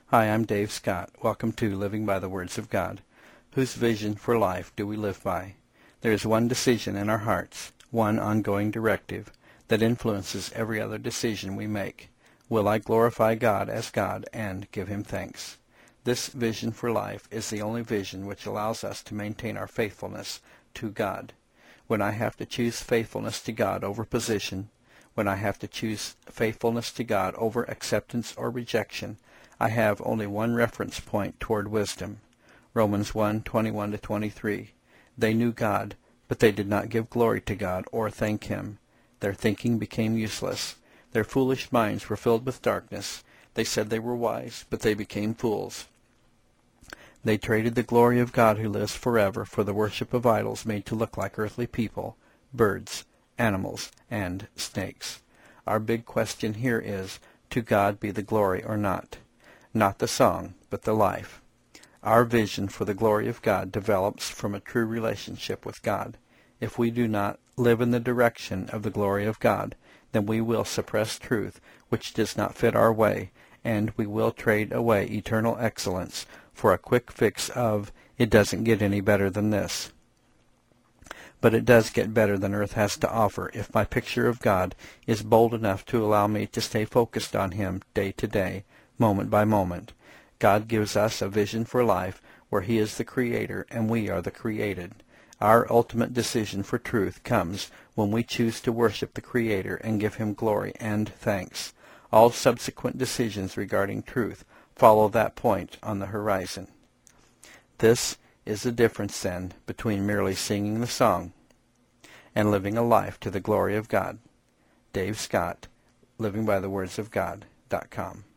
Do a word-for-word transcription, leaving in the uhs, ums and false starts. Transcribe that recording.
Hi, I'm Dave Scott. Welcome to Living by the Words of God. Whose vision for life do we live by? There is one decision in our hearts, one ongoing directive, that influences every other decision we make. Will I glorify God as God and give Him thanks? This vision for life is the only vision which allows us to maintain our faithfulness to God. When I have to choose faithfulness to God over position, when I have to choose faithfulness to God over acceptance or rejection, I have only one reference point toward wisdom. Romans one, twenty-one to twenty-three. They knew God, but they did not give glory to God or thank Him. Their thinking became useless. Their foolish minds were filled with darkness. They said they were wise, but they became fools. They traded the glory of God who lives forever for the worship of idols made to look like earthly people, birds, animals, and snakes. Our big question here is, to God be the glory or not? Not the song, but the life. Our vision for the glory of God develops from a true relationship with God. If we do not live in the direction of the glory of God, then we will suppress truth which does not fit our way, and we will trade away eternal excellence for a quick fix of, it doesn't get any better than this. But it does get better than earth has to offer if my picture of God is bold enough to allow me to stay focused on Him day to day, moment by moment. God gives us a vision for life where He is the Creator and we are the created. Our ultimate decision for truth comes when we choose to worship the Creator and give Him glory and thanks. All subsequent decisions regarding truth follow that point on the horizon. This is the difference, then, between merely singing the song and living a life to the glory of God. Dave Scott, living by the words of God dot com.